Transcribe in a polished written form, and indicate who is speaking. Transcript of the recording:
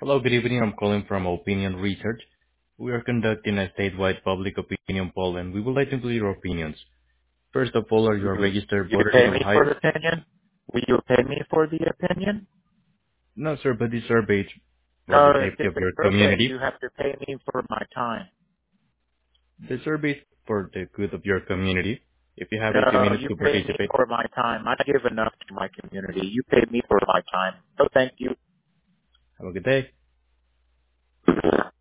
Speaker 1: Hello, good evening. I'm calling from Opinion Research. We are conducting a statewide public opinion poll, and we would like to include your opinions. First of all, are you a
Speaker 2: You
Speaker 1: registered
Speaker 2: you
Speaker 1: voter in
Speaker 2: pay me for
Speaker 1: Ohio?
Speaker 2: the opinion? Will you pay me for the opinion?
Speaker 1: No, sir, but this survey is for
Speaker 2: No,
Speaker 1: the
Speaker 2: if
Speaker 1: safety
Speaker 2: it's
Speaker 1: of
Speaker 2: a
Speaker 1: your
Speaker 2: survey,
Speaker 1: community.
Speaker 2: you have to pay me for my time.
Speaker 1: The survey is for the good of your community. If you have a few
Speaker 2: No,
Speaker 1: minutes
Speaker 2: you
Speaker 1: to
Speaker 2: pay me
Speaker 1: participate,
Speaker 2: for my time. I give enough to my community. You pay me for my time. No, thank you.
Speaker 1: have a good day.